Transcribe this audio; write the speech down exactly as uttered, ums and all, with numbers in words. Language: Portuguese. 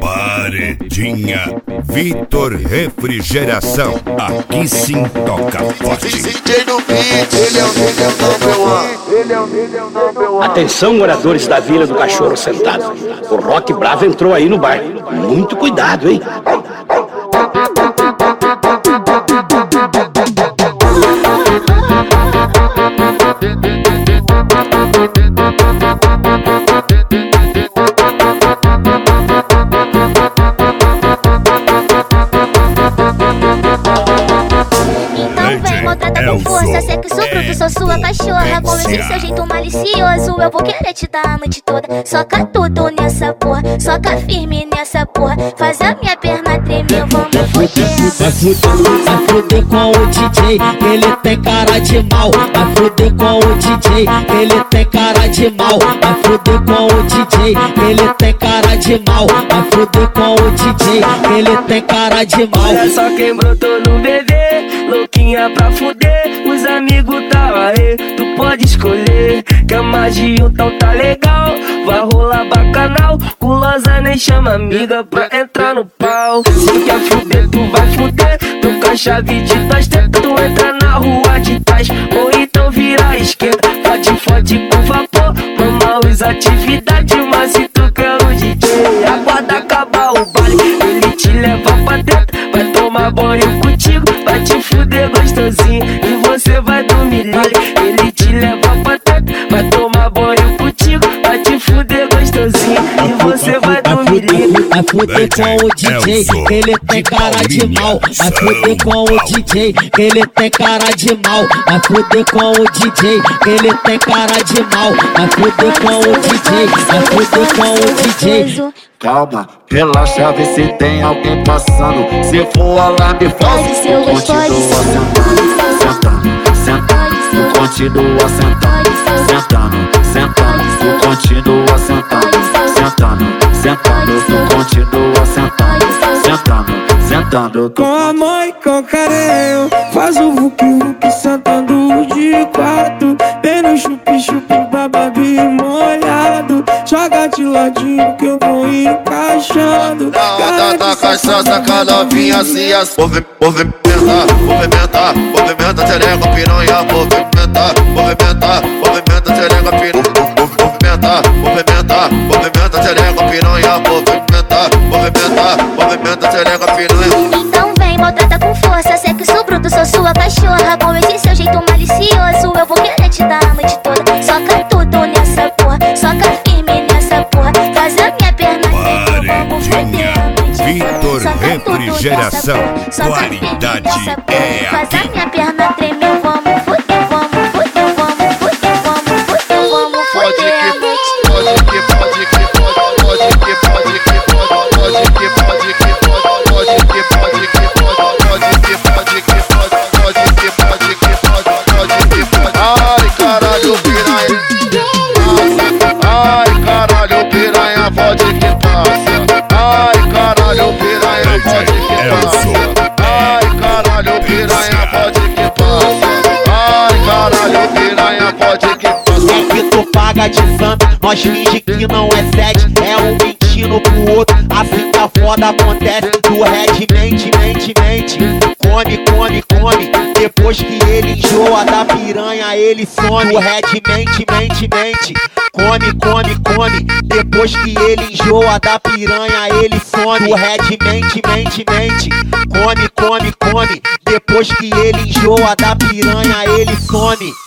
Paredinha Vitor Refrigeração. Aqui sim toca forte. Atenção, moradores da Vila do Cachorro Sentado. O Rock Bravo entrou aí no bar. Muito cuidado, hein? Com força, sei que sou bruto, sou sua cachorra. Com esse seu jeito malicioso, eu vou querer te dar a noite toda. Soca tudo nessa porra, soca firme nessa porra. Faz a minha perna tremer, vamos fuder. Vai fuder, vai fuder com o D J, ele tem cara de mal. Vai fuder com o D J, ele tem cara de mal. Vai fuder com o D J, ele tem cara de mal. Vai fuder com o D J, ele tem cara de mal. Olha só quem brotou no bebê, louquinha pra fuder. Os amigos tá aí, tu pode escolher. Quer mais de um, então tá legal. Vai rolar bacanal, gulosa nem chama amiga pra entrar no pau. Se quer fuder, tu vai fuder. Tu com a chave de trás, tenta tu entra na rua de trás. Ou então vira a esquerda, fode, fode com vapor. Vamos atividade, mas se tu quer o D J, aguarda acabar o baile, ele te leva pra dentro. Vai tomar banho contigo, vai te fuder gostosinho e você vai dormir nele. Ele te leva pra dentro, vai tomar banho contigo, vai te fuder gostosinho e você vai dormir nele. Vai fuder com o D J, ele tem cara de mal. Vai fuder com o D J, ele tem cara de mal. Vai fuder com o D J, ele tem cara de mal. Vai fuder com o D J, vai fuder com o D J. Calma, relaxa, vê se tem alguém passando. Se for alarme falso, continua sentando, sentando, sentando. Continua sentando, sentando, sentando. Continua sentando, sentando, sentando. Continua sentando, sentando, sentando. Com a mãe, com carinho, faz o vuki vuki sentando de quatro. Vem no chupi chupi, bababi molhado. Joga de ladinho que eu vou encaixando. Cada da cachaça, cada novinha assim as movimenta, movimenta, movimenta, xereca, piranha. Movimenta, movimenta, movimenta, xereca, piranha. Movimenta, movimenta, movimenta, xereca, piranha. Movimenta, movimenta, movimenta, xereca, piranha. Então vem, maltrata com força, sei que sou bruto, sou sua cachorra. Com esse seu jeito malicioso, eu vou querer te dar a noite toda. Soca tudo nessa porra, soca firme nessa porra. Faz a minha perna tremer, vamos fuder a noite toda. Vitor Refrigeração, qualidade é Faz a aqui. minha perna tremer, vamos fuder, vamos fuder, vamos fuder, vamos fuder, vamos fuder a noite toda. Pode que, pode que, pode que, pode que, pode que, pode que, pode que, pode que, pode que, pode que, pode que, pode que, pode que, pode. Ai, caralho, piranha. Ai, caralho, piranha, pode que passa. Ai, caralho, piranha, pode que passa. Ai, caralho, piranha, pode que passa. Ai, caralho, piranha, pode que passa. É que tu paga de santo, nós finge que não é sete. É um mentindo pro outro, assim que a foda acontece. Do Red mente, mente, mente. Come, come, come. Depois que ele enjoa da piranha, ele some. O Red mente, mente, mente. Come, come, come. Depois que ele enjoa da piranha, ele some. O Red mente, mente, mente. Come, come, come. Depois que ele enjoa da piranha, ele some.